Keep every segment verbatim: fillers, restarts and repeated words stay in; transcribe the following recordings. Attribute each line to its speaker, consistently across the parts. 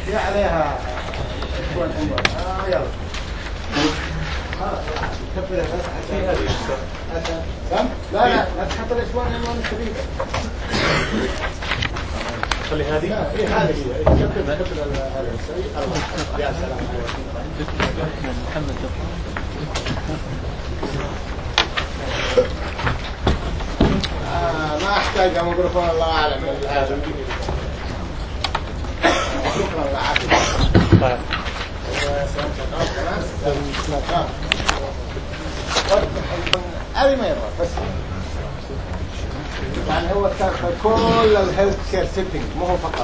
Speaker 1: في عليها شوي اه يلا كبرها بس عشان عشان لا لا لا تحط الاسوان لانه شديد. خلي هذه لا ايه هذه هي كبر كبر هذا السريع. يا سلام محمد آه ما احتاج ميكروفون الله اعلم هذا. شكرا لك. هذه ما يبغى بس يعني هو كل الهيلث كير سيتنج مو هو فقط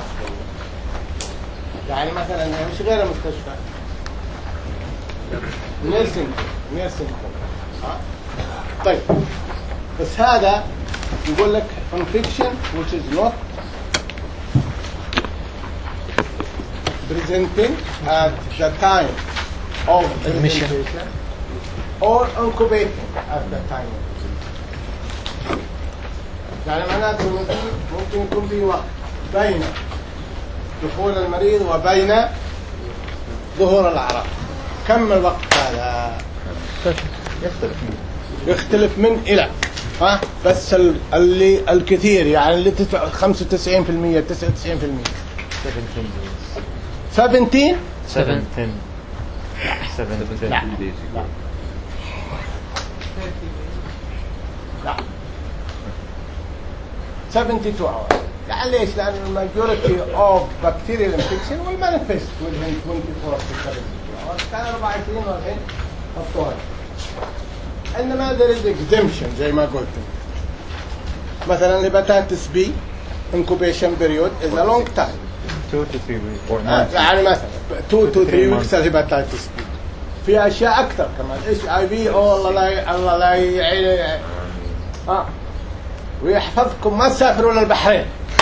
Speaker 1: يعني مثلا مش غير المستشفى نيرسينج نيرسينج طيب بس هذا يقول لك infection which is not presenting at the time of admission or incubating at the time of admission. يعني معناته ممكن يكون في وقت بين دخول المريض وبين ظهور الأعراض. كم الوقت هذا؟ يختلف يختلف من إلى ها بس اللي الكثير يعني اللي خمسة وتسعين بالمئة تسعة وتسعين بالمئة سبعتين
Speaker 2: سبعتين سبعتين
Speaker 1: لا لا سبعة وسبعين hours. يعني ليش؟ لأن الماجوريتي اوف بكتيريال انفكشن والمانيفست within twenty-four to seventy-two hours كان أربعة وعشرين والحين الطوارئ. إنما there is exemption زي ما قلت. مثلا الهيباتيتس بي incubation period is a long time.
Speaker 2: two to three weeks or
Speaker 1: months. يعني مثلا two to three weeks الهيباتيتس بي. في أشياء أكثر كمان إيش آي في أو الله لا الله لا يعين آه ويحفظكم ما تسافرون البحرين.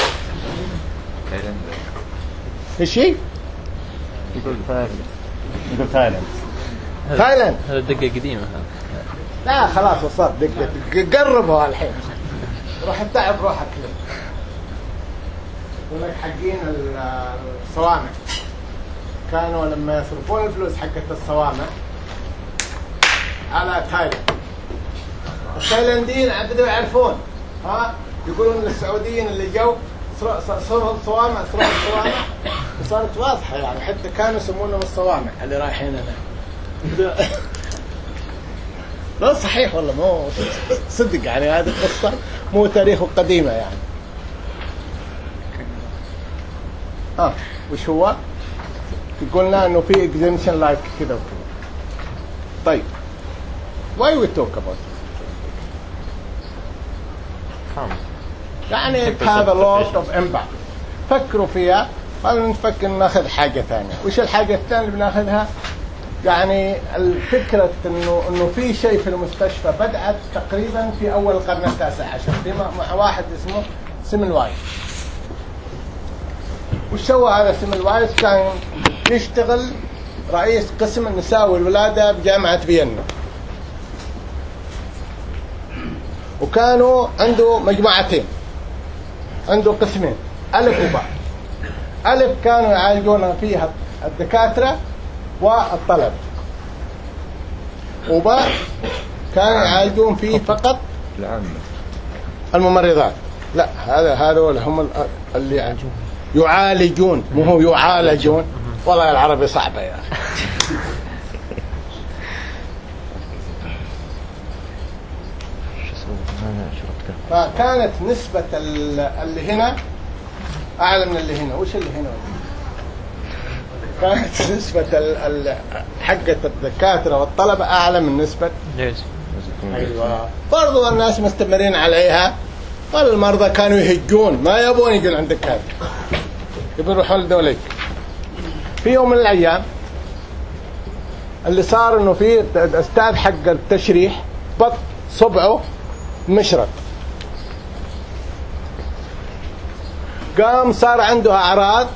Speaker 1: إيش هي؟
Speaker 2: يقول تايلاند يقول تايلاند
Speaker 1: تايلاند
Speaker 3: هذا دقة قديمة هذا.
Speaker 1: لا خلاص وصلت دقة قربوا الحين روح تعب روحك له. يقول لك حقين الصوامع كانوا لما يصرفون الفلوس حقت الصوامع على تايلاند. التايلانديين عددوا يعرفون ها يقولون للسعوديين اللي جو صاروا الصوامع صاروا الصوامع وصارت واضحة يعني حتى كانوا يسمونهم الصوامع اللي رايحين هنا. لا صحيح والله مو صدق يعني هذه القصة مو تاريخ قديمة يعني. اه وش هو؟ قلنا انه في exemption لايك كذا وكذا. طيب why we talk about this? يعني it have a lot of impact. فكروا فيها. خلينا نفكر ناخذ حاجة ثانية. وش الحاجة الثانية اللي بناخذها؟ يعني الفكرة انه انه في شيء في المستشفى بدأت تقريبا في اول القرن التاسع عشر في مع واحد اسمه سيملوايز. وش سوى هذا سيملوايز؟ كان يشتغل رئيس قسم النساء والولادة بجامعة فيينا. وكانوا عنده مجموعتين عنده قسمين ألف وباء. ألف كانوا يعالجون فيها الدكاترة والطلبة وباء كانوا يعالجون فيه فقط الممرضات. لا هذا هذول هم اللي يعالجون مو هو يعالجون. والله العربي صعبة يا أخي. فكانت نسبة اللي هنا أعلى من اللي هنا. وش اللي هنا؟ كانت نسبة حقة الدكاترة والطلبة أعلى من نسبة أيوة. برضو الناس مستمرين عليها. والمرضى كانوا يهجون ما يبون يجون عند الدكاترة يبون يروحون لدوليك. في يوم من الأيام اللي صار إنه في أستاذ حق التشريح بط صبعه مشرط قام صار عنده أعراض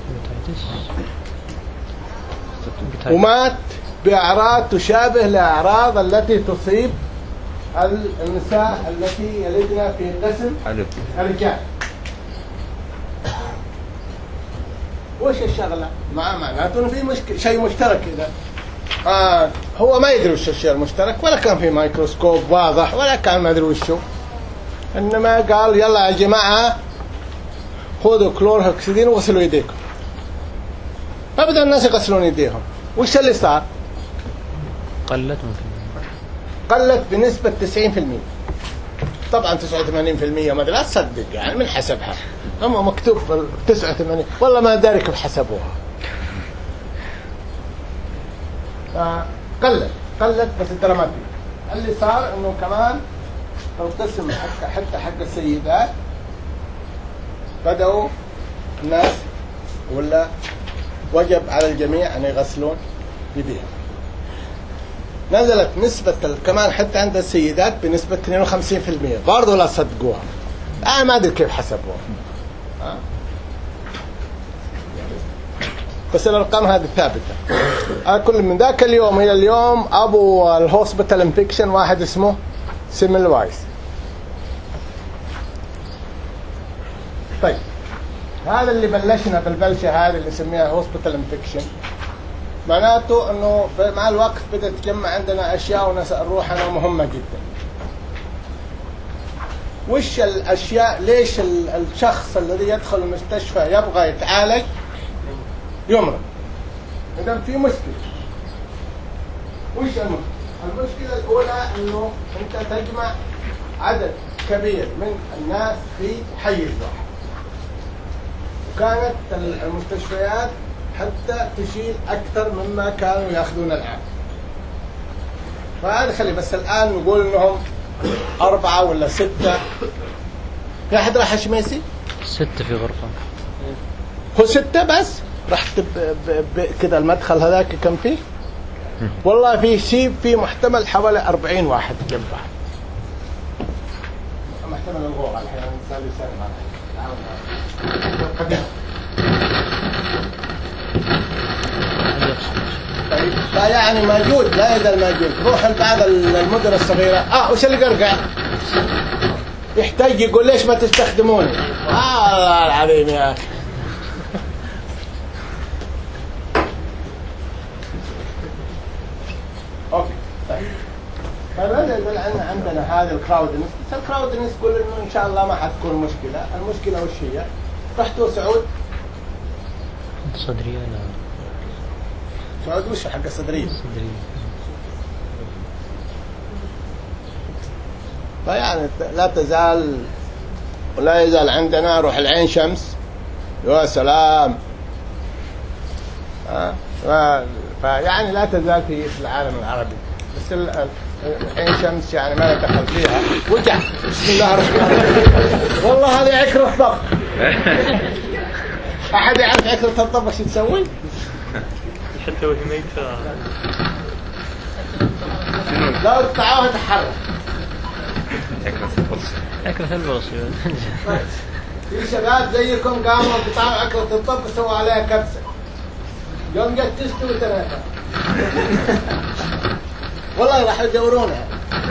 Speaker 1: ومات بأعراض تشابه لأعراض التي تصيب النساء التي يلدن في قسم الرجال. وش الشغلة؟ ما معناته إنه في مشكلة شيء مشترك كذا. آه هو ما يدري وش الشيء المشترك، ولا كان في ميكروسكوب واضح، ولا كان ما أدري وشه. إنما قال يلا يا جماعة خذوا كلور هكسدين وغسلوا يديكم. فبدأ الناس يغسلون يديهم. وش اللي صار؟
Speaker 3: قلت ممكن
Speaker 1: قلت بنسبة تسعين بالمئة. طبعا تسعة وثمانين بالمئة ما لا تصدق يعني من حسبها، أما مكتوب تسعة وثمانين والله ما داري كيف حسبوها. قلت قلت بس الدراماتي. اللي صار إنه كمان القسم حتى حتى حق السيدات بدأوا الناس ولا وجب على الجميع أن يغسلون يديهم. نزلت نسبة كمان حتى عند السيدات بنسبة اثنين وخمسين بالمئة برضو لا صدقوها. أنا ما أدري كيف حسبوها أه؟ بس الأرقام هذه ثابتة. أنا كل من ذاك اليوم إلى اليوم أبو الهوسبيتال انفكشن واحد اسمه سيميل وايس. طيب هذا اللي بلشنا بالبلشة هذه اللي نسميها هوسبيتال انفكشن، معناته انه مع الوقت بدأت تجمع عندنا اشياء ونسأل روحنا مهمة جدا. وش الاشياء؟ ليش الشخص الذي يدخل المستشفى يبغى يتعالج يمرض؟ اذا في مشكلة. وش المشكلة؟ المشكلة الاولى انه انت تجمع عدد كبير من الناس في حيز واحد، وكانت المستشفيات حتى تشيل أكثر مما كانوا يأخذون الآن. فهذا خلي بس الآن نقول إنهم أربعة ولا ستة. في أحد راح شميسي؟
Speaker 3: ستة في غرفة.
Speaker 1: هو ستة بس؟ رحت كذا المدخل هذاك كم فيه؟ والله في شيء في محتمل حوالي أربعين واحد جنب بعض. محتمل الغوغة الحين صار لي سنة قديم. طيب لا يعني موجود، لا يزال موجود. روح لبعض المدن الصغيرة اه وش اللي قرقع؟ يحتاج يقول ليش ما تستخدموني؟ اه الله العظيم يا اخي. اوكي طيب فبدأ يقول عندنا عندنا هذا الكراودنس. الكراودنس يقول انه ان شاء الله ما حتكون مشكلة. المشكلة وش هي؟ رحتوا سعود؟
Speaker 3: صدرية لا
Speaker 1: سعود وش حق الصدرية؟
Speaker 3: صدرية.
Speaker 1: فيعني لا تزال ولا يزال عندنا روح العين شمس. يا سلام. ها أه؟ فيعني لا تزال في العالم العربي. بس العين شمس يعني ما ندخل فيها. وجع بسم الله الرحمن الرحيم. والله هذه عكرة الضب. أحد يعرف عكرة الضب وش تسوي؟
Speaker 2: حتى وهي ميتة
Speaker 1: لو قطعوها تحرك.
Speaker 2: عكرة البرص.
Speaker 3: عكرة البرص.
Speaker 1: في شباب زيكم قاموا قطعوا عكرة الضب وسووا عليها كبسة. يوم جت تستوي ثلاثة. والله راح يدورونها.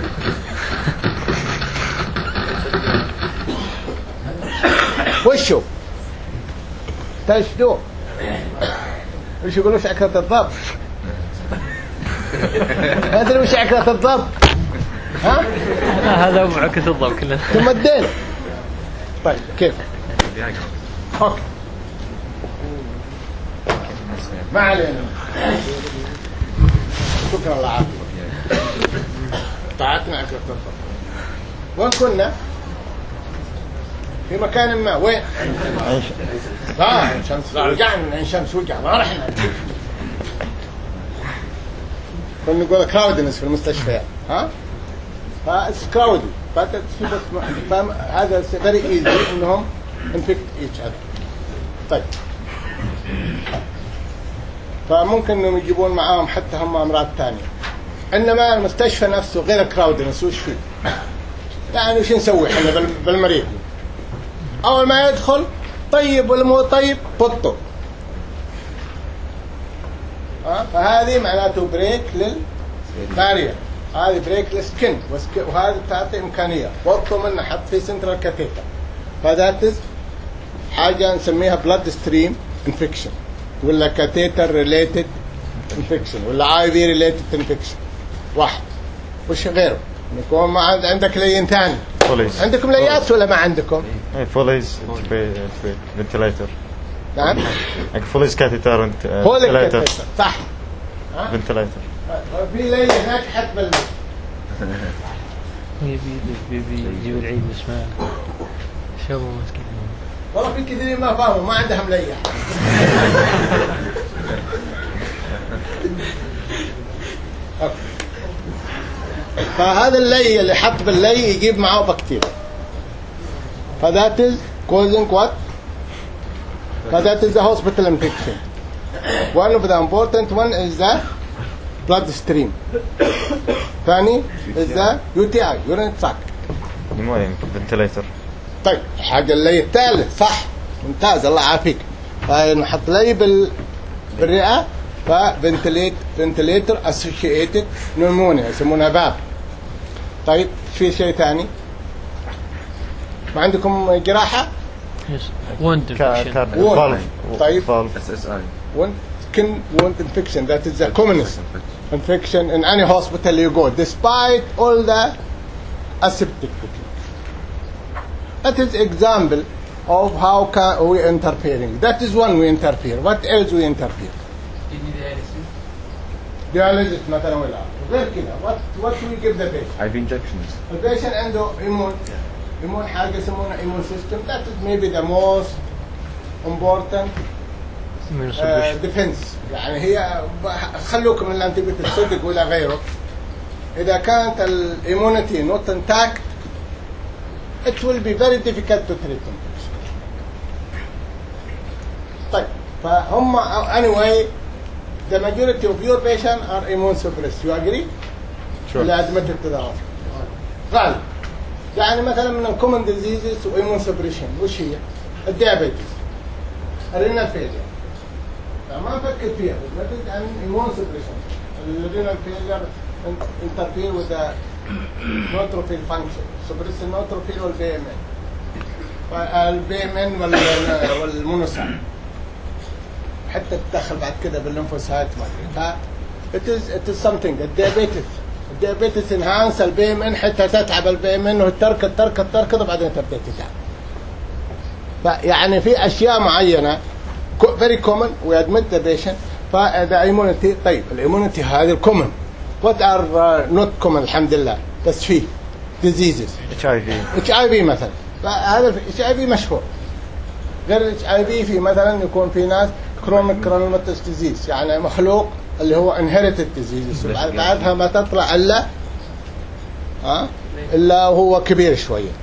Speaker 1: وشو؟ تشدو. وش يقولوا وش عكرة الضب؟ ما أدري وش عكرة الضب؟ ها؟
Speaker 3: هذا أبو عكرة الضب كله.
Speaker 1: ثم الدين. طيب كيف؟ أوكي. ما علينا. شكرا الله عافية. طاعتنا عكرة الضب. وين كنا؟ في مكان ما. وين؟ لا عين شمس. رجعنا عين شمس وجع ما رحنا. كنا نقول كراودنس في المستشفيات. ها؟ فاس كراودي. هذا very easy إنهم infect each other. طيب. فممكن إنهم يجيبون معاهم حتى هم أمراض ثانية. إنما المستشفى نفسه غير كراودنس وش فيه؟ يعني وش نسوي إحنا بالمريض؟ أول ما يدخل طيب ولا مو طيب بطه. أه؟ فهذه معناته بريك للبارير. هذه بريك للسكن وهذه تعطي إمكانية بطه منه حط في سنترال كاتيتر. فذات حاجة نسميها blood stream infection. ولا كاتيتر ريليتد انفكشن ولا اي في ريليتد انفكشن. واحد. وش غيره؟ يكون ما عندك لين ثاني.
Speaker 4: فوليز.
Speaker 1: عندكم ليات ولا ما عندكم؟
Speaker 4: اي فوليز فنتليتر.
Speaker 1: نعم.
Speaker 4: فوليز كاتيتر انت
Speaker 1: فنتليتر. صح.
Speaker 4: فنتليتر.
Speaker 1: في لين هناك حد بال.
Speaker 3: يبي يبي يجيب العيد بس ما شو مسكين.
Speaker 1: والله في كثيرين ما فاهموا ما عندهم ليه. فهذا اللي اللي حط باللي يجيب معه بكتيريا. فذات is causing what? فذات is the hospital infection. One of the important one is the blood stream. ثاني is the يو تي آي urine tract.
Speaker 4: نموذج فنتليتر.
Speaker 1: طيب الحاجة اللي الثالث صح ممتاز الله يعافيك. فنحط لي بال بالرئة ففنتليت فنتليتر اسوشيتد نمونيا يسمونها باب. طيب في شيء ثاني؟ ما عندكم جراحة؟
Speaker 3: يس وند
Speaker 1: wound. طيب
Speaker 5: اس اس اي
Speaker 1: wound skin wound infection that is the commonest infection in any hospital you go despite all the aseptic techniques. That is example of how can we interfering. That is one we interfere. What else we interfere? Dialysis مثلا ولا غير كذا. What what we give the patient?
Speaker 5: اي في انجكشنز.
Speaker 1: The patient عنده immune immune حاجة يسمونها immune system. That is maybe the most important uh, defense. يعني هي خلوكم من الانتيبيوتيك صدق ولا غيره. إذا كانت الimmunity not intact, it will be very difficult to treat them. طيب فهم anyway the majority of your patients are immune suppressed. You agree?
Speaker 4: Sure.
Speaker 1: اللي admitted to the hospital. غالب. يعني مثلا من الcommon diseases و immune suppression وش هي؟ الديابيتس. الرينال فيلير. ما نفكر فيها بس ما تدري عن immune suppression. الرينال فيلير interfere with the neutrophil function. suppress the neutrophil والبي ام ان. البي ام ان والمونوسايت. حتى تدخل بعد كده بالليمفوسايت ما ادري. it is it is something الديابيتس الديابيتس انهانس البي ام ان حتى تتعب البي ام ان وتركض تركض تركض وبعدين تبدا تتعب. فيعني في اشياء معينه very common we admit the patient فاذا immunity. طيب الاميونيتي هذه الكومن what are uh, not common الحمد لله بس في diseases
Speaker 4: اتش اي في.
Speaker 1: اتش اي في مثلا. فهذا اتش اي في مشهور. غير الاتش اي في في مثلا يكون في ناس كرونيك كرونوماتوس ديزيز يعني مخلوق اللي هو انهيرتد ديزيز بعدها ما تطلع الا ها الا هو كبير شويه.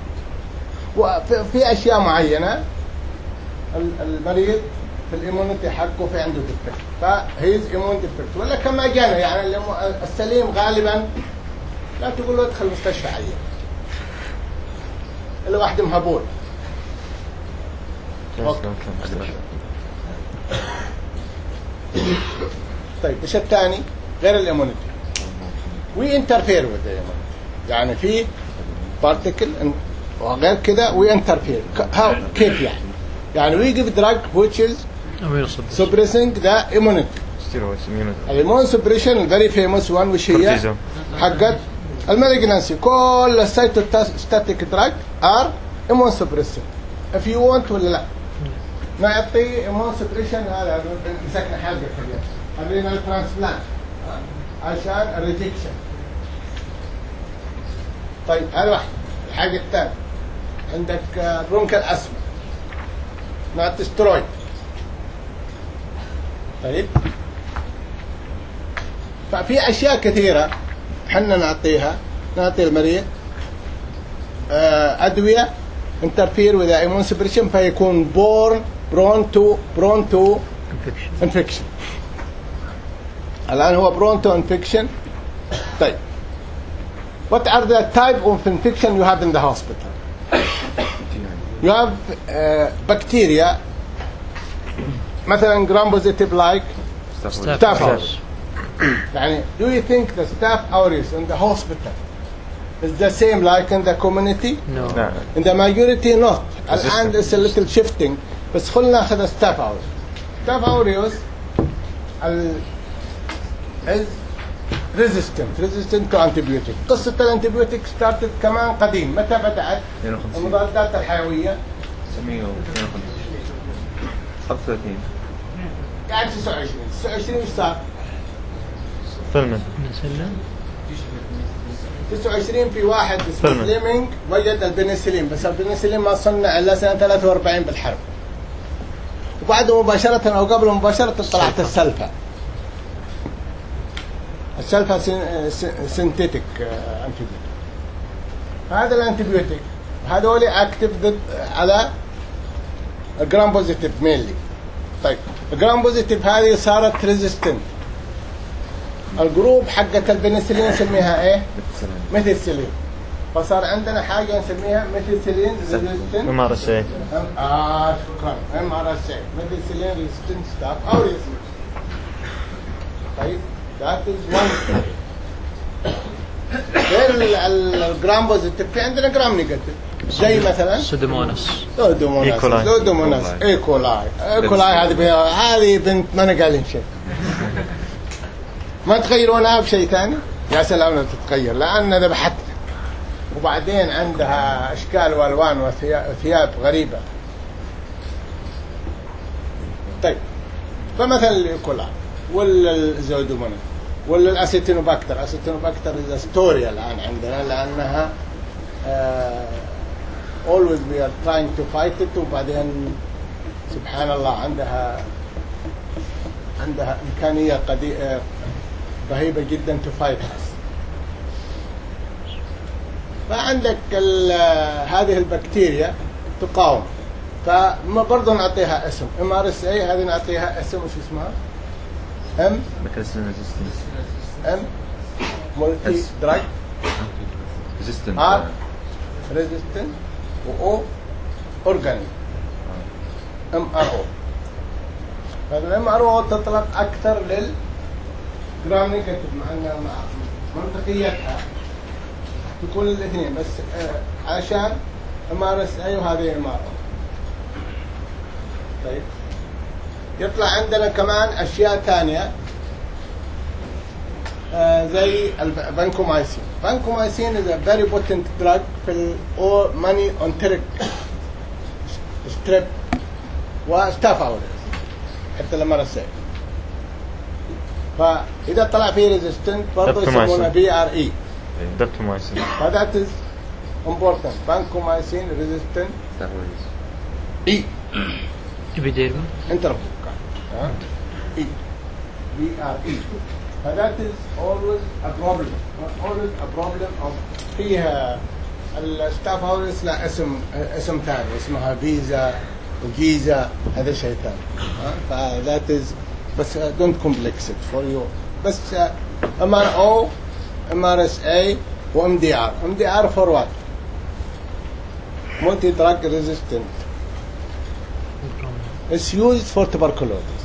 Speaker 1: وفي اشياء معينه المريض في الاميونيتي حقه في عنده ديفكت فهيز ايمون ديفكت ولا كما جانا يعني السليم غالبا لا تقول له ادخل مستشفى عيان الا واحد مهبول. طيب ايش الثاني غير الاميونيتي؟ وي انترفير وذ الاميونيتي يعني في بارتيكل وغير كده وي انترفير كيف يعني؟ يعني وي جيف دراج which is suppressing the immunity.
Speaker 4: steroids immunity.
Speaker 1: الامون سبريشن الفيري فيموس وان وش هي؟ حقت المالجنسي. كل السيتوستاتيك دراج ار امون سبريشن if you want ولا لا؟ نعطي امون سبريشن هذا مسكنا حاجه كذا الرينال ترانسبلانت عشان الريجكشن. طيب هذا واحد. الحاجه الثانيه عندك برونكال اسما نعطي سترويد. طيب ففي اشياء كثيره احنا نعطيها نعطي المريض ادويه interfere with the immune suppression فيكون born prone to prone to infection. infection. الآن هو prone to infection. طيب what are the type of infection you have in the hospital? you have uh, bacteria مثلا gram positive like staph aureus. يعني do you think the staph aureus in the hospital is the same like in the community?
Speaker 3: No.
Speaker 4: No.
Speaker 1: In the majority not. الآن it's a little shifting بس خلنا ناخذ staph aureus. Staph aureus ال is resistant resistant to antibiotic. قصة الانتيبيوتيك started كمان قديم. متى بدأت؟ المضادات الحيوية
Speaker 2: تسعمية واثنين وخمسين خمسة وثلاثين
Speaker 1: قاعد تسعة وعشرين تسعة وعشرين ايش صار؟
Speaker 4: فيلمن
Speaker 3: نسلم.
Speaker 1: تسعة وعشرين في واحد اسمه
Speaker 4: فيلمن.
Speaker 1: فليمنج وجد البنسلين، بس البنسلين ما صنع الا سنة ثلاثة وأربعين بالحرب. وبعده مباشرة او قبل مباشرة طلعت السلفا. السلفا سينتيتيك انتيبيوتيك. هذا الانتيبيوتيك هذول اكتف ضد على الجرام بوزيتيف مينلي. طيب الجرام بوزيتيف هذه صارت ريزيستنت. الجروب حقت البنسلين نسميها ايه؟ ميثيسيلين. فصار عندنا حاجه نسميها ميثيسيلين ريزيستنت.
Speaker 4: ام ار اس اي.
Speaker 1: اه شكرا ام ار اس اي ميثيسيلين ريزيستنت ستاف اوريوس. طيب ذات از وان. غير الجرام بوزيتيف في عندنا جرام نيجاتيف زي مثلا
Speaker 3: سودوموناس.
Speaker 1: سودوموناس
Speaker 4: إيكولاي.
Speaker 1: سودوموناس ايكولاي ايكولاي هذه بها- هذه بنت ما قاعدين شيء. ما تغيرونها بشيء ثاني؟ يا سلام لو تتغير لأن ذبحتنا. وبعدين عندها أشكال وألوان وثياب غريبة. طيب فمثلا الإيكولاي ولا الزودوموناس ولا الأسيتينوباكتر. الأسيتينوباكتر إذا ستوريا الآن عندنا لأنها uh, always we are trying to fight it. وبعدين سبحان الله عندها عندها إمكانية قدي... uh, رهيبة جدا to fight us. فعندك هذه البكتيريا تقاوم، فما برضه نعطيها اسم ام ار اس اي. هذه نعطيها اسم وش اسمها؟ ام
Speaker 2: ميكروسين ريزيستنس
Speaker 1: ام مولتي دراج
Speaker 2: ريزيستنت
Speaker 1: ار ريزيستنت واو اورجانيك ام ار او. هذا الام ار او تطلق اكثر لل جرام نيجاتيف مع ان منطقيتها تكون الاثنين بس آه عشان ام ار اس اي وهذه ام ار او. طيب يطلع عندنا كمان اشياء ثانيه آه زي البانكومايسين. بانكومايسين is a very potent drug في ماني اونتريك ستريب وستاف اوريوس حتى لما رسل. فإذا طلع فيه ريزيستنت برضه يسمونه بي ار اي.
Speaker 4: دبتومايسين.
Speaker 1: فذات از امبورتنت. بانكومايسين ريزيستنت اي
Speaker 3: إبيديرما.
Speaker 1: انتربوكا ها اي بي ار اي. فذات از always a problem always a problem of فيها الستاف هاوريس لا اسم اسم ثاني اسمها فيزا وجيزا هذا شيء ثاني. فذات از بس don't complex it for you. بس ام ار او ام ار اس اي وام دي ار. ام دي ار for what? multi drug resistant. It's used for tuberculosis.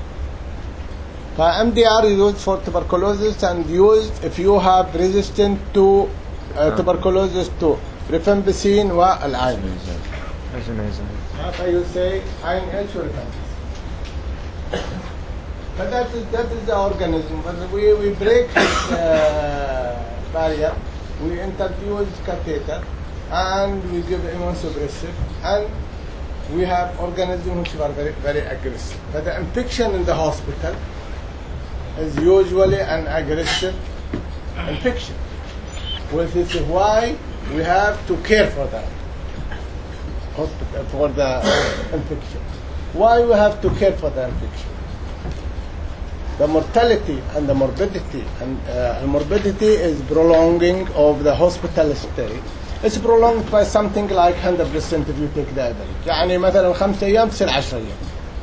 Speaker 1: فام دي ار is used for tuberculosis and used if you have resistant to uh, tuberculosis to rifampicin والعين. So you say iron H or rifampicin. But that is, that is the organism. But we, we break this uh, barrier, we introduce catheter, and we give immunosuppressive, and we have organisms which are very, very aggressive. But the infection in the hospital is usually an aggressive infection. Well, this is why we have to care for that hospital, for the infection. Why we have to care for the infection? The mortality and the morbidity and uh, the morbidity is prolonging of the hospital stay. It's prolonged by something like one hundred percent if you take the average. يعني مثلا خمسة أيام تصير عشرة أيام.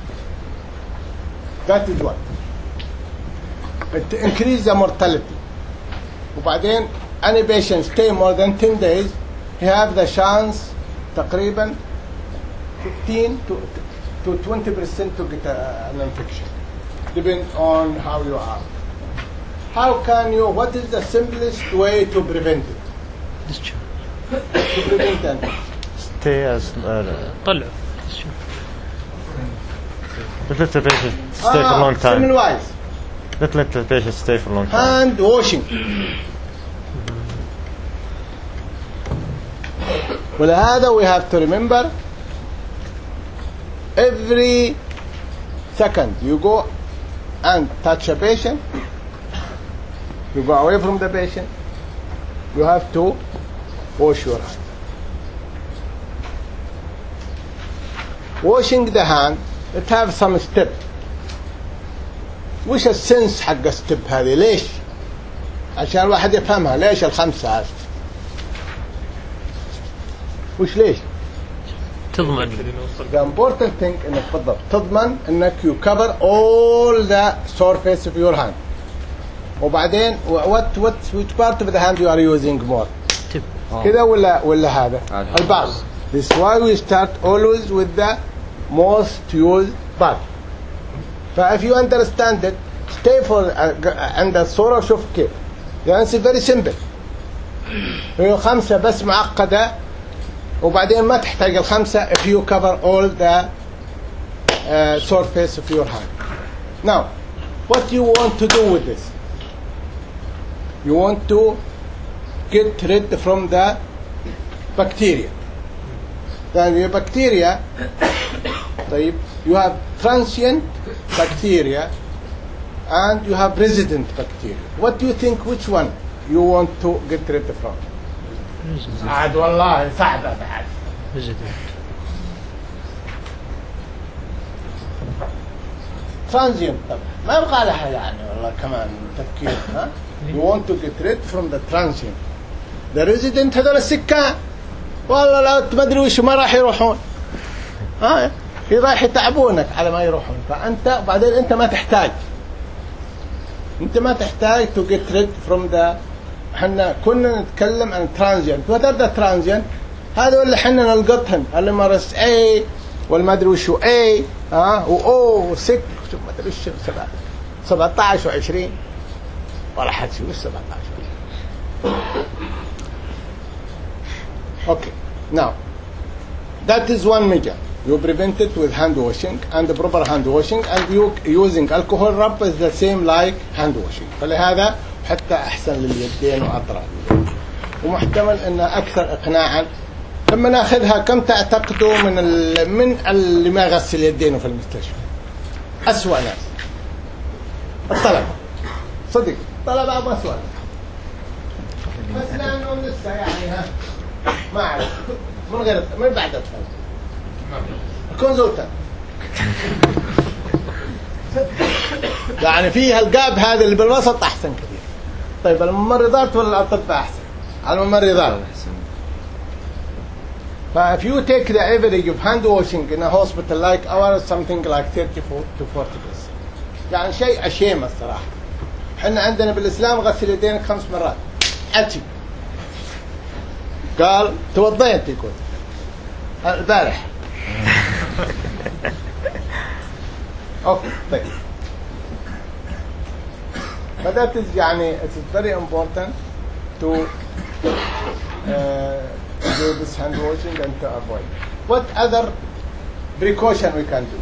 Speaker 1: That is what. It increase the mortality. وبعدين any patient stay more than ten days, he have the chance تقريبا fifteen to to twenty percent to get a, an infection. Depends on how you are. How can you, what is the simplest way to prevent it?
Speaker 3: Discharge.
Speaker 1: To prevent it?
Speaker 4: Stay as uh,
Speaker 3: طلع.
Speaker 4: Don't let the patient stay for a long time.
Speaker 1: Semen wise.
Speaker 4: Don't let the patient stay for a long time.
Speaker 1: Hand washing. ولهذا we have to remember every second you go and touch a patient, you go away from the patient, you have to wash your hand. Washing the hand, it have some step. وش السنس حق ستيب هذه؟ ليش؟ عشان الواحد يفهمها. ليش الخمسة هذه؟ وش ليش؟
Speaker 3: تضمن.
Speaker 1: The important thing انك بالضبط تضمن انك you cover all the surface of your hand. وبعدين what what which part of the hand you are using more؟ كذا ولا ولا هذا؟ البعض. This is why we start always with the most used part. فif you understand it, stay for عند الصورة وشوف كيف. يعني it's very simple. هي خمسة بس معقدة وبعدين ما تحتاج الخمسة if you cover all the uh, surface of your hand. Now, what you want to do with this? You want to get rid from the bacteria. Then the bacteria, طيب, you have transient bacteria and you have resident bacteria. What do you think which one you want to get rid from? عاد والله صعبة بعد. transient طبعا ما يبغى لها يعني والله كمان تفكير. ها؟ You want to get rid from the transient. The resident هذول السكان والله لا ما ادري وش ما راح يروحون. ها في راح يتعبونك على ما يروحون. فأنت بعدين أنت ما تحتاج. أنت ما تحتاج to get rid from the. احنا كنا نتكلم عن ترانزيانت. what are the transient؟ هذا اللي احنا نلقطهم اللي مرس A والما ادري وشو A ها و O و ستة ما ادري وش سبعة سبعة عشر وعشرين ولا حد شو وش سبعة عشر. okay now that is one measure. You prevent it with hand washing and the proper hand washing and you using alcohol rub is the same like hand washing. فلهذا حتى أحسن لليدين وأطراف ومحتمل أنها أكثر إقناعا. لما ناخذها كم تعتقدوا من من اللي ما يغسل يدينه في المستشفى؟ أسوأ ناس الطلبة. صدق الطلبة أبو أسوأ بس لأنهم لسه يعني ها ما أعرف من غير من بعد الطلبة الكونسلتنت يعني فيها القاب هذا اللي بالوسط أحسن كثير. طيب الممرضات ولا الأطباء أحسن؟ على الممرضات. But if you take the average of hand washing in a hospital like ours, something like thirty to forty percent. يعني شيء أشيم الصراحة. إحنا عندنا بالإسلام غسل يدينك خمس مرات. أتي. قال توضيت يقول. البارح. أوكي طيب. But that is يعني it is very important to uh, do this hand washing and to avoid. What other precaution we can do?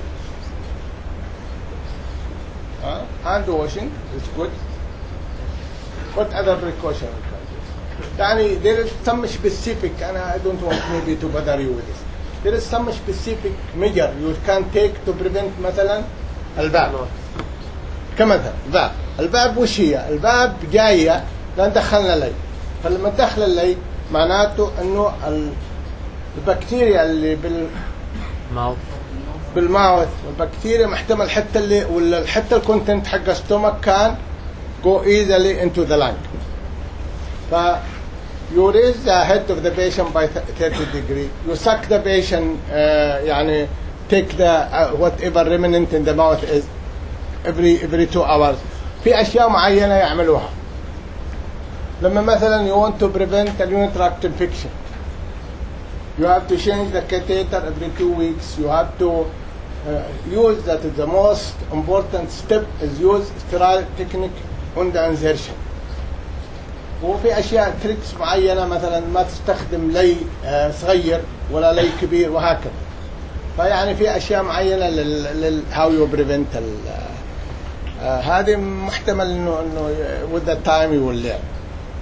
Speaker 1: Uh, hand washing is good. What other precaution we can do? يعني there is some specific and I don't want maybe to bother you with this. There is some specific measure you can take to prevent مثلا الباب. كمثل الباب. الباب وش هي؟ الباب جاية لأن دخلنا اللي. فلما دخل اللي معناته إنه البكتيريا اللي بال
Speaker 3: ماوث
Speaker 1: بالماوث والبكتيريا محتمل حتى اللي ولا حتى الكونتنت حق الستومك كان go easily into the lung. ف you raise the head of the patient by thirty degree. You suck the patient uh, يعني take the uh, whatever remnant in the mouth is every every two hours. في أشياء معينة يعملوها. لما مثلا you want to prevent a urinary tract infection, you have to change the catheter every two weeks. You have to uh, use that is the most important step is use sterile technique on the insertion. وفي أشياء تريكس معينة مثلا ما تستخدم لي صغير ولا لي كبير وهكذا. فيعني في اشياء معينه لل هاو يو بريفنت هذه محتمل انه انه with the time you will learn.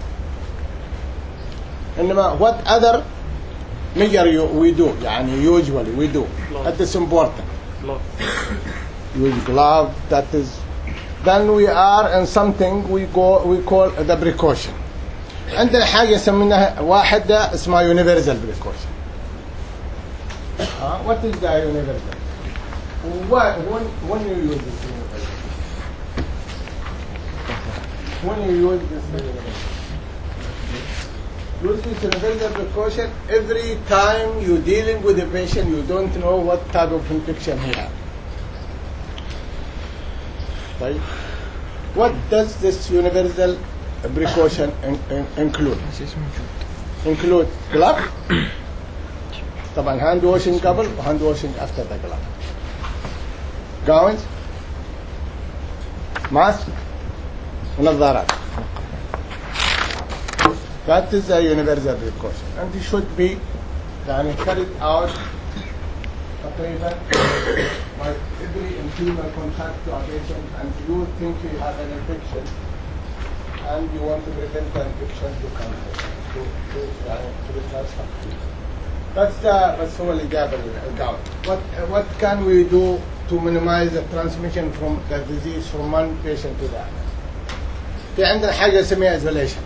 Speaker 1: انما what other measure you, we do يعني usually we do that is important. Use glove, that is. Then we are in something we go we call the precaution. عندنا حاجة يسمونها واحدة اسمها universal precaution. Uh, what is the universal? What, when, when you use this universal? When you use this universal? Use this universal precaution every time you're dealing with a patient you don't know what type of infection he has. Right? What does this universal precaution in, in, include? Include glove. طبعا hand washing قبل و hand washing after the glove. Gowns, mask, ونظارات. That is a universal precaution, and it should be يعني carried out تقريبا by every intimal contact to a patient, and you think you have an infection, and you want to prevent the infection to come to to يعني to be transferred. That's the بس هو الإجابة الجواب. What what can we do to minimize the transmission from the disease from one patient to the other? في عندنا حاجة اسمها isolation.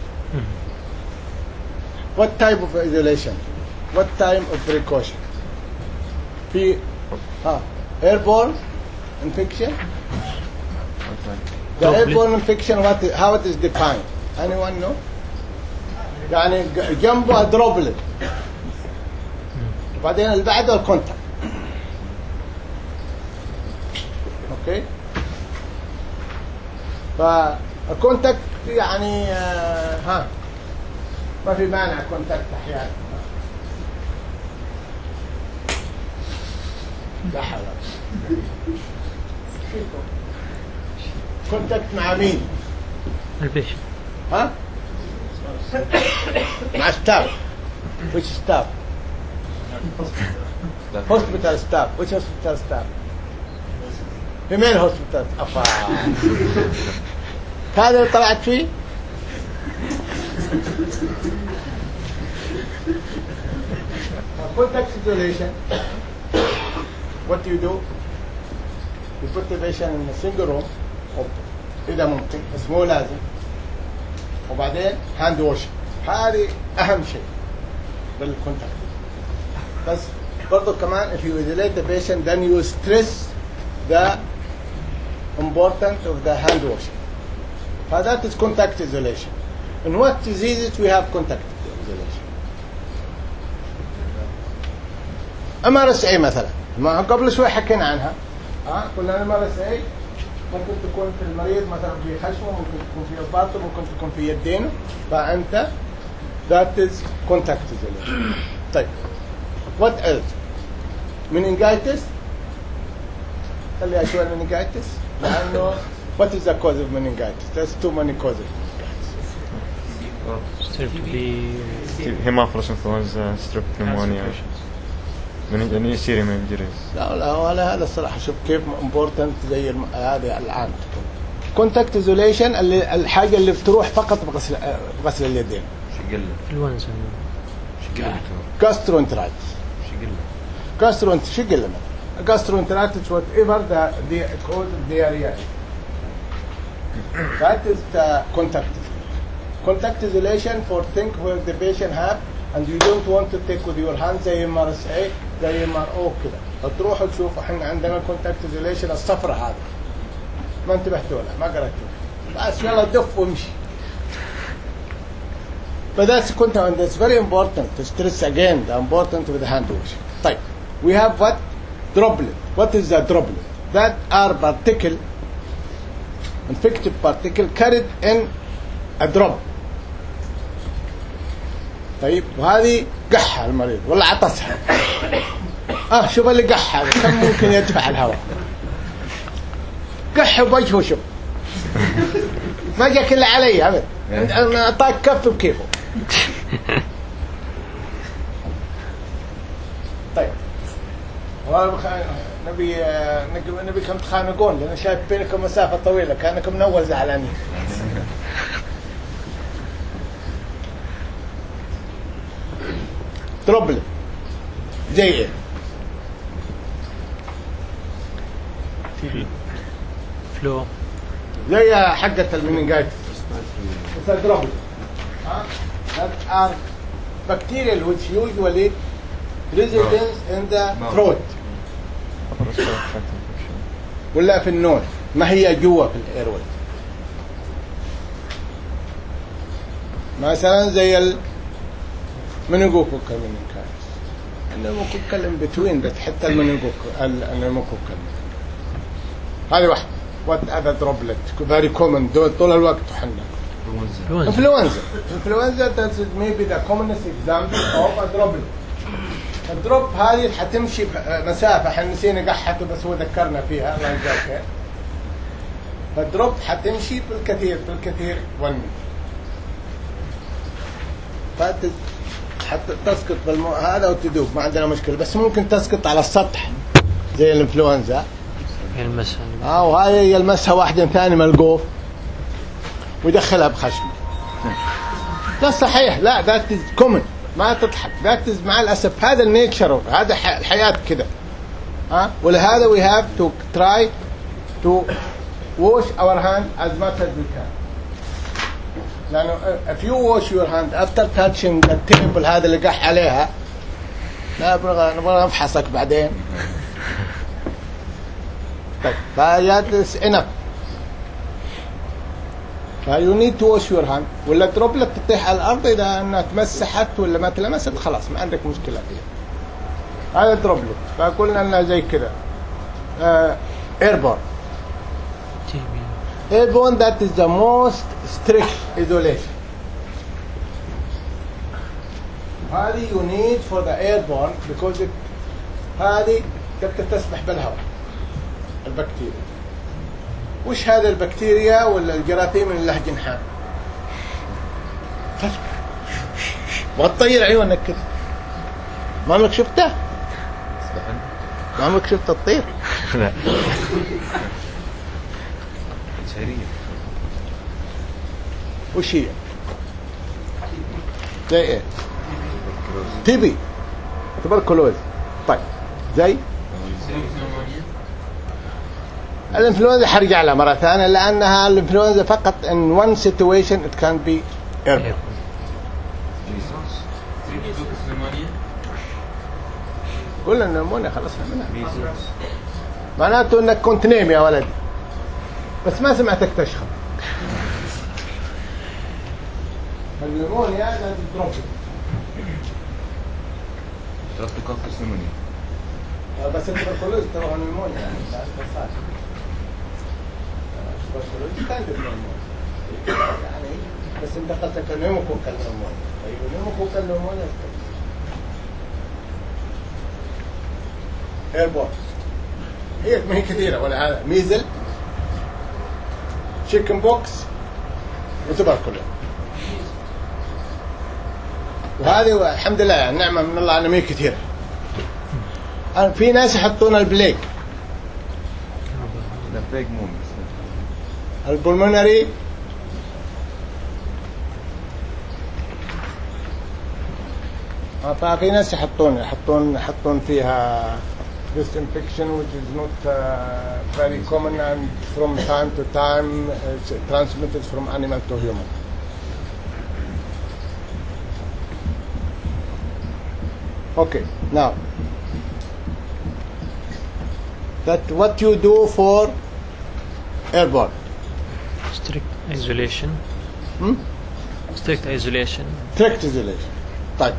Speaker 1: What type of isolation? What type of precaution? في ها airborne infection. The airborne infection what is, how it is defined? Anyone know? يعني جنبه droplet. بعدين اللي بعده الكونتاكت. اوكي. فالكونتاكت يعني آه ها ما في مانع كونتاكت احيانا. لا حول. كونتاكت مع مين؟
Speaker 3: البيشن.
Speaker 1: ها؟ مع ستاف. which staff؟ hospital staff. which hospital staff؟ female hospital. أفا. هذا اللي طلعت فيه؟ Contact isolation. What do you do? You put the patient in a single room. إذا ممكن بس مو لازم. وبعدين hand washing. هذه أهم شيء بالكونتاكت. بس برضو كمان if you isolate the patient then you stress the importance of the hand washing. فذات is contact isolation. In what diseases we have contact isolation? ام ار اس اي مثلا ما قبل شوي حكينا عنها. ها قلنا ام ار اس اي ممكن تكون في المريض مثلا في خشمه، ممكن تكون في باطنه، ممكن تكون في يدينه، فانت that is contact isolation. طيب what else؟ meningitis. خليها شوي meningitis لانه what is the cause of meningitis؟ there's too many causes.
Speaker 4: Haemophilus influenza, strep pneumonia. من يصير من injuries.
Speaker 1: لا لا ولا هذا الصراحة. شوف كيف important زي الم... هذه الآن contact isolation اللي الحاجة اللي بتروح فقط بغسل بغسل اليدين.
Speaker 2: شقلة.
Speaker 3: الونسة.
Speaker 2: شقلة.
Speaker 1: gastroenteritis.
Speaker 2: شقلة.
Speaker 1: gastroenteritis شقلة. gastroenteritis whatever the the cause of diarrhea. That is the contact. Contact isolation for things where the patient have and you don't want to take with your hands زي ام ار اس اي زي ام ار او كده. فتروحوا تشوفوا احنا عندنا كونتاكت ايزوليشن الصفرة هذا ما انتبهتوا لها ما قرأتوا بس يلا دف وامشي. But that's contact and that's very important to stress again the importance of the hand washing. طيب we have what? Droplet. What is the droplet? That are particle infective particle carried in a drop. طيب وهذه قحها المريض ولا عطسها. اه شوف اللي قح هذا كم ممكن يدفع الهواء. قح بوجهه شوف. ما جاك الا علي ابد. انا اعطاك كف بكيفه. طيب نبي نبيكم تخانقون لأن شايف بينكم مسافة طويلة كأنكم من أول زعلانين. دروبلت زي إيه؟
Speaker 3: فلو
Speaker 1: زي حقة المننجايتس. مثل دروبلت. That are bacterial which usually residence in the throat. ولا في النوز ما هي جوا في الايروي. مثلا زي المننجوكوكال مننجايتس. المننجوكوكال in between بس حتى المننجوكوكال المننجوكوكال. هذه واحدة. What other droplet very common طول الوقت وحنا. Influenza. Influenza that is maybe the commonest example of a droplet. الدروب هذه حتمشي مسافة احنا نسينا قحته بس هو ذكرنا فيها الله يجزاك. فالدروب حتمشي بالكثير بالكثير ون فت حتى تسقط بالمو هذا وتدوب ما عندنا مشكلة بس ممكن تسقط على السطح زي الانفلونزا.
Speaker 3: يلمسها.
Speaker 1: اه وهاي يلمسها واحد ثاني ملقوف ويدخلها بخشمه. لا صحيح لا ذات كومن ما تضحك ذات مع الاسف هذا النيتشر هذا الحياه كده ها. ولهذا we have to try to wash our hand as much as we can. لانه if you wash your hand after touching the table هذا اللي قح عليها لا نبغى نبغى نفحصك بعدين. طيب فياتس enough. You need to wash your hand. ولا دروبلت تطيح على الأرض إذا أنها تمسحت ولا ما تلمست خلاص ما عندك مشكلة فيها. هذا دروبلت فقلنا أنها زي كذا. airborne. airborne that is the most strict isolation. هذه you need for the airborne because it هذه تقدر تسبح بالهواء البكتيريا. وش هذا البكتيريا ولا الجراثيم اللي لها جنحان؟ وتطير عيونك كده. ما عمرك شفته؟ ما عمرك شفت الطير؟
Speaker 2: لا. شهرية.
Speaker 1: وش هي؟ زي ايه؟ تي بي. تبركلوز. طيب زي؟ الانفلونزا حرجع لها مرة ثانية لأنها الانفلونزا فقط in one situation it can be airborne. قلنا النمونيا خلصنا منها. معناته انك كنت نايم يا ولدي بس ما سمعتك تشخر. النمونيا لازم تضرب.
Speaker 2: ستريبتوكوكس نمونيا.
Speaker 1: بس التبركلوز تروح النمونيا يعني بس يعني بس انت قلت نيموكوكال نمونيا. ايوه نيموكوكال نمونيا ايربورن هي ما هي كثيره ولا هذا ميزل تشيكن بوكس وتبركلوز. وهذه الحمد لله يعني نعمه من الله انها ما هي كثيره. في ناس يحطون البليك
Speaker 2: البليك مو
Speaker 1: البلمونري ففي ناس يحطون يحطون يحطون فيها this infection which is not uh, very common and from time to time it's transmitted from animal to human. Okay, now that what you do for airborne?
Speaker 3: strict isolation.
Speaker 1: Hmm?
Speaker 3: strict isolation.
Speaker 1: strict isolation. طيب.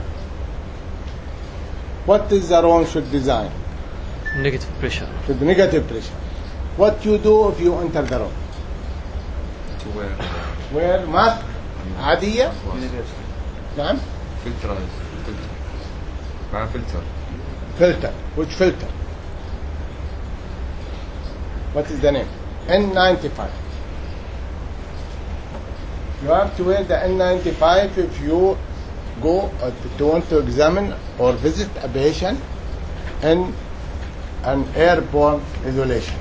Speaker 1: What is the room should design?
Speaker 3: Negative pressure.
Speaker 1: Should negative pressure. What you do if you enter the room?
Speaker 2: To wear.
Speaker 1: Wear mask عادية. نعم.
Speaker 2: فلتر فلتر. مع فلتر.
Speaker 1: Filter. Which filter? What is the name? N ninety-five. You have to wear the N ninety-five if you go uh, to want to examine or visit a patient in and airborne isolation.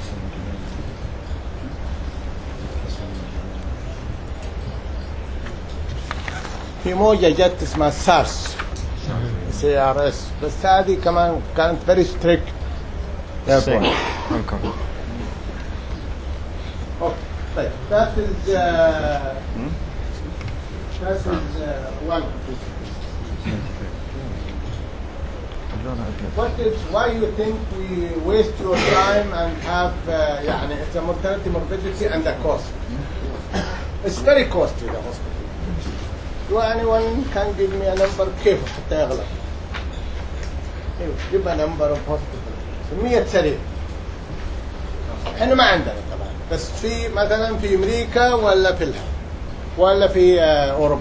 Speaker 1: في موجة جت اسمها سارس سي ار اس، بس هذه كمان كانت very strict airborne.
Speaker 4: Welcome.
Speaker 1: Okay, طيب that is uh, that is uh, one. What is why you think we waste your time and have uh, يعني it's a mortality, morbidity and a cost. It's very costly the hospital. Do anyone can give me a number كيف حتى يغلط؟ give a number of hospitals. مية سرير. احنا ما عندنا طبعا، بس في مثلا في امريكا ولا في الهند ولا في uh, اوروبا.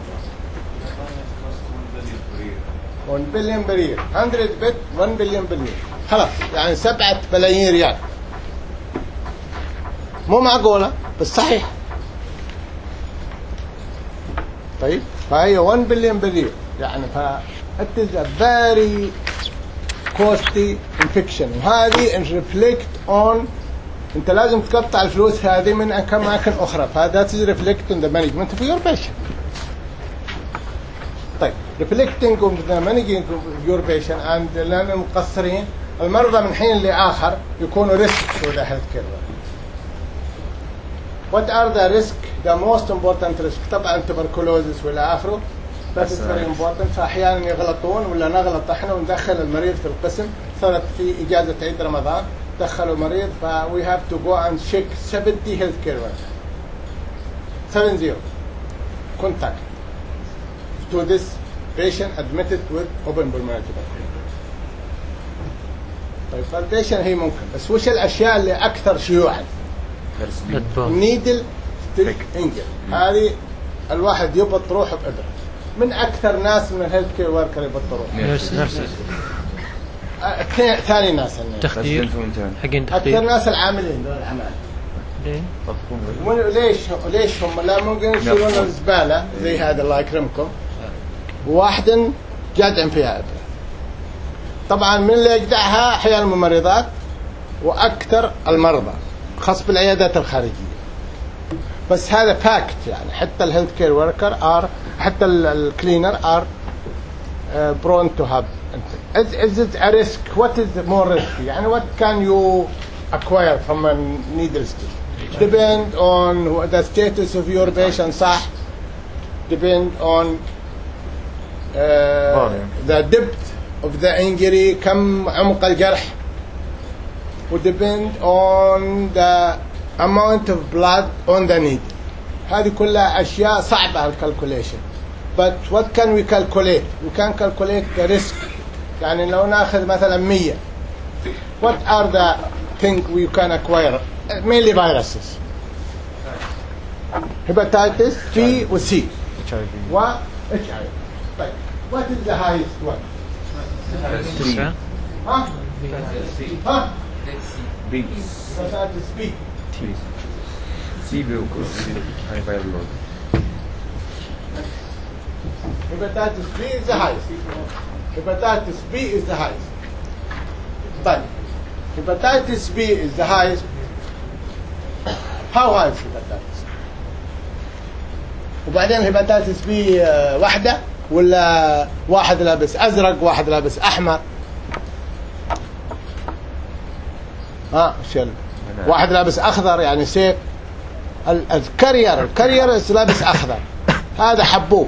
Speaker 1: one billion per year. one hundred bed one billion per year. خلاص يعني سبعة بلايين ريال. مو معقولة بس صحيح. طيب فهي one billion per year يعني ف it is a very costly infection، وهذه reflect on انت لازم تقطع الفلوس هذه من اماكن اخرى، فهذا is reflect on the management of your patient. طيب reflecting on the managing of your patient and لأن مقصرين المرضى من حين لآخر يكونوا risk to the healthcare. What are the risk? The most important risk طبعا tuberculosis ولا آخره. That is very important. فأحيانا يغلطون ولا نغلط احنا وندخل المريض في القسم. صارت في إجازة عيد رمضان دخلوا مريض ف we have to go and check seventy healthcare workers. seven zero contact to this patient admitted with open pulmonary tuberculosis. طيب فالبيشن هي ممكن، بس وش الأشياء اللي أكثر شيوعا؟ نيدل ستيك انجل. هذه الواحد يبط روحه بإبرة. من أكثر ناس من الهيلث كير وركر يبط روحه؟
Speaker 3: نيرسز.
Speaker 1: ثاني ناس
Speaker 3: تخدير حقين
Speaker 1: أكثر
Speaker 3: تخدير.
Speaker 1: ناس العاملين دول العمال.
Speaker 3: ليه؟
Speaker 1: ليش ليش هم لا ممكن يشيلون الزبالة زي هذا الله يكرمكم وواحد جادع فيها إبرة. طبعا من اللي يجدعها أحيانا الممرضات وأكثر المرضى خاص بالعيادات الخارجية. بس هذا فاكت يعني حتى الهيلث كير وركر ار حتى الكلينر ار برون تو هاف. is it a risk? What is more risky? يعني what can you acquire from a needle stick? Depend on the status of your patient صح. Depend on uh, the depth of the injury كم عمق الجرح. و depend on the amount of blood on the needle. هذه كلها أشياء صعبة الكالكوليشن. But what can we calculate? We can calculate the risk. يعني لو نأخذ مثلا مية. What are the things we can acquire? Mainly viruses. Hepatitis B و C. و H I V. طيب. What is the highest one?
Speaker 3: تسعة.
Speaker 1: ها؟ ها؟
Speaker 2: B.
Speaker 1: Hepatitis B.
Speaker 2: C بيوكل هاي فايرلود.
Speaker 1: Hepatitis B is the highest. Hepatitis B is the highest. But hepatitis B is the highest. How high is hepatitis? وبعدين hepatitis B واحدة ولا واحد لابس أزرق واحد لابس أحمر؟ ها شل واحد لابس أخضر يعني سيف. الكارير الكارير لابس أخضر هذا حبوب،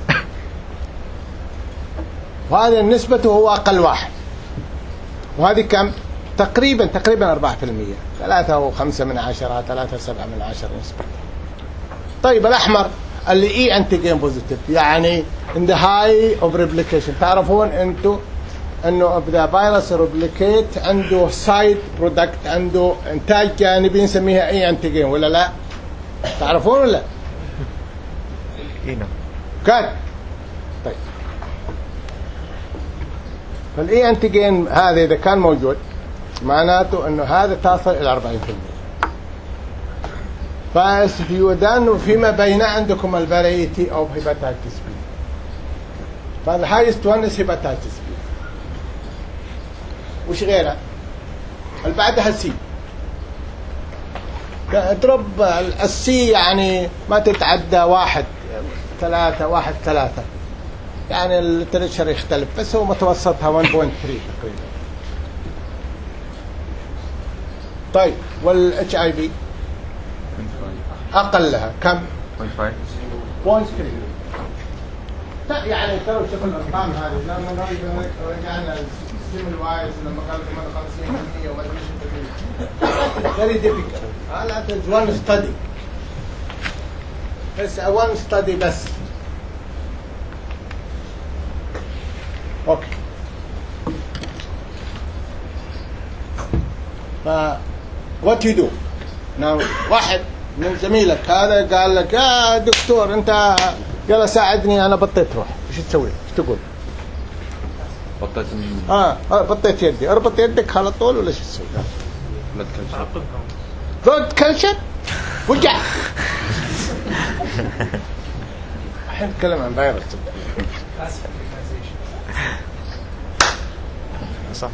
Speaker 1: وهذا نسبته هو أقل واحد، وهذه كم؟ تقريبا تقريبا أربعة في المية، ثلاثة وخمسة من عشرة، ثلاثة وسبعة من عشرة نسبة. طيب الأحمر اللي إي أنتيجين بوزيتيف يعني in the high of replication. تعرفون أنتوا إنه إذا فيروس ريبليكيت عنده سايد برودكت، عنده إنتاج جانبي نسميها إي أنتيجين ولا لا؟ تعرفون ولا؟
Speaker 4: إيه نعم.
Speaker 1: كان طيب فالإي أنتيجين هذا إذا كان موجود معناته إنه هذا تصل إلى أربعين في المية. فيودان فيما بين عندكم الفاريتي أو هيباتيتس بي. فالهايست وان is hepatitis B. وش غيره؟ اللي بعدها سي. اضرب السي يعني ما تتعدى واحد ثلاثة واحد ثلاثة، يعني التريشر يختلف بس هو متوسطها واحد فاصلة ثلاثة تقريبا. طيب والاتش اي بي اقلها كم؟
Speaker 2: صفر
Speaker 1: واحد فاصلة ثلاثة. لا يعني ترى شوف الارقام هذه لما رجعنا السيم الوايز لما قال لكم خمسين بالمئة وما ادري ايش very difficult. هذا one study بس one study بس. اوكي. ف what you do now. واحد من زميلك هذا قال لك يا دكتور انت يلا ساعدني انا بطيت روح، ايش تسوي؟ ايش تقول؟
Speaker 2: بطيت
Speaker 1: اه بطيت يدي، اربط يدك على طول ولا ايش تسوي؟
Speaker 2: بلد كلشر.
Speaker 1: بلد كلشر؟ وجع. الحين نتكلم عن فيروس.
Speaker 4: صح.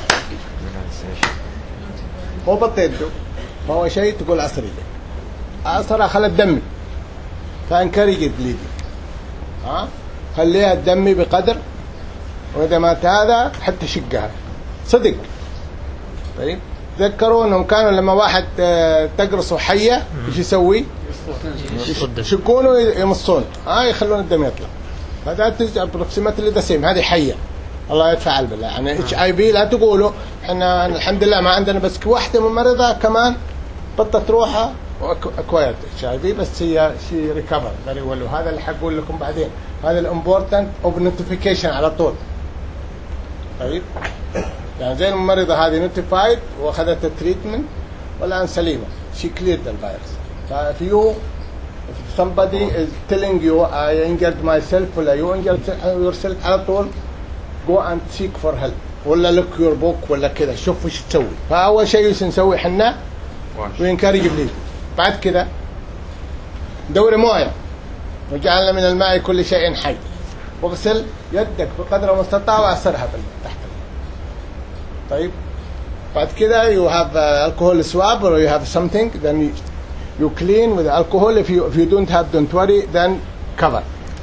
Speaker 1: هو بط يده ما هو شيء تقول عصرية عصرها خلت دمي فانكرجت بليدي. ها خليها تدمي بقدر، واذا مات هذا حتى شقها صدق. طيب تذكروا انهم كانوا لما واحد تقرصوا حيه ايش يسوي؟ يشقونه يمصون ها يخلون الدم يطلع. هذا ابروكسيمتلي ذا سيم. هذه حيه الله يدفع بالله. يعني اتش اي بي لا تقولوا احنا الحمد لله ما عندنا، بس واحده من مريضه كمان بطت روحها واكوايرد اتش اي بي بس هي شيء ريكفر فيري ويل. وهذا اللي حقول لكم بعدين، هذا الامبورتنت اوف نوتيفيكيشن على طول. طيب يعني زي الممرضه هذه نوتيفايد واخذت التريتمنت والان سليمه شي كليرد الفيروس. فif you if somebody is telling you I injured myself ولا you injured yourself على طول go and seek for help ولا look your book ولا كذا شوف ايش تسوي. فاول شيء نسوي احنا وينكرج بليد. بعد كذا دوري مويه وجعلنا من الماء كل شيء حي، واغسل يدك بقدر المستطاع واعصرها تحت. طيب بعد كذا you have uh, alcohol swab or you have something then you, you clean with alcohol. if you if you don't have don't worry then cover.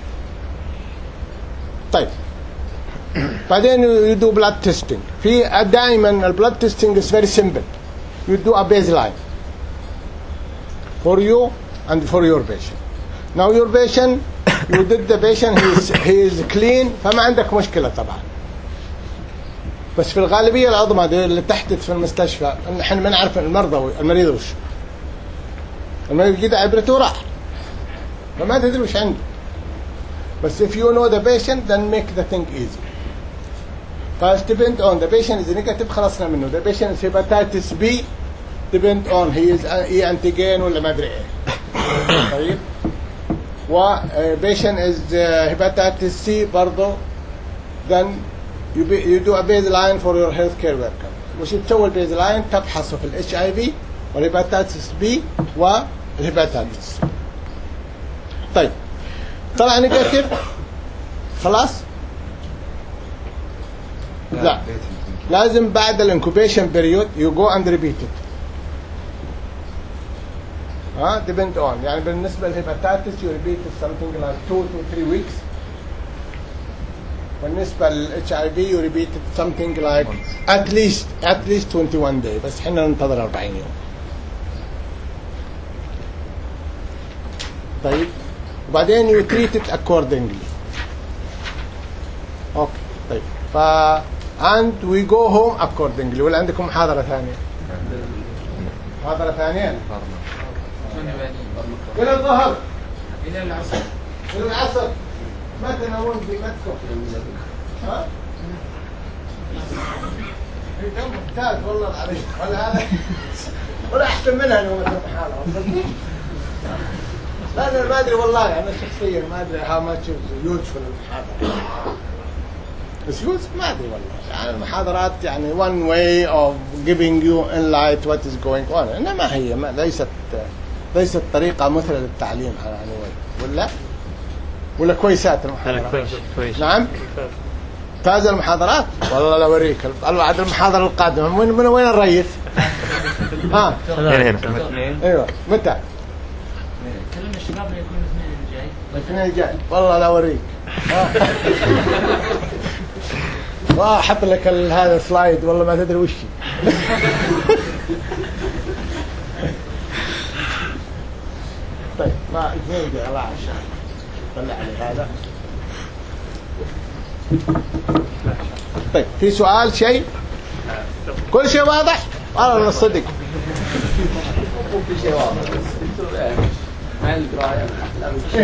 Speaker 1: طيب بعدين you do blood testing. في دائما ال blood testing is very simple. you do a baseline for you and for your patient. now your patient you did the patient he is, he is clean فما عندك مشكلة طبعا. بس في الغالبية العظمى اللي تحدث في المستشفى نحن ما نعرف المرضى المريض وش المريض كده عبرته وراح فما تدري وش عنده. بس if you know the patient then make the thing easy. first depend on the patient is negative خلصنا منه. the patient is hepatitis B depend on he is E antigen ولا ما أدري إيه. طيب و patient is uh, hepatitis C برضو then you, be, you do a baseline for your healthcare worker. وش تسوي البيزلاين؟ تبحثه في الاتش اي في والهيباتيتس بي والهيباتيتس. طيب طلع نيجاتيف خلاص؟ لا لازم بعد الانكوبيشن بيريود you go and repeat it. ها depend on يعني بالنسبة للهيباتيتس you repeat it something like two to three weeks. بالنسبة للاتش اي في you repeat it something like at least at least twenty-one day. بس احنا ننتظر أربعين يوم. طيب وبعدين you treat it accordingly. اوكي طيب ف and we go home accordingly. ولا عندكم محاضرة ثانية؟ محاضرة ثانية؟ إلى الظهر إلى العصر إلى العصر ما تنامون في بيتكم. ها؟ ممتاز والله العظيم. ولا هذا ولا أحسن منها لو مثل حالة. لا أنا ما أدري والله أنا شخصيا ما أدري how much is useful المحاضرة. بس useful ما أدري والله. يعني المحاضرات يعني one way of giving you insight what is going on. إنما هي ما ليست ليست طريقة مثلى للتعليم على ولا ولا كويسات المحاضرات.
Speaker 3: كويس كويس.
Speaker 1: نعم فاز المحاضرات والله لا اوريك بعد المحاضره القادمه من من وين الرئيس؟ ها
Speaker 4: هنا هنا
Speaker 1: ايوه متى؟
Speaker 5: كلمنا الشباب اللي يكون الاثنين اللي جاي.
Speaker 1: الاثنين الجاي والله لا اوريك. ها والله احط لك هذا سلايد والله ما تدري وش طيب ما اثنين جاي الله عشان طلع لي هذا. طيب في سؤال شيء؟ كل شيء واضح؟ والله نصدق
Speaker 6: في شيء واضح.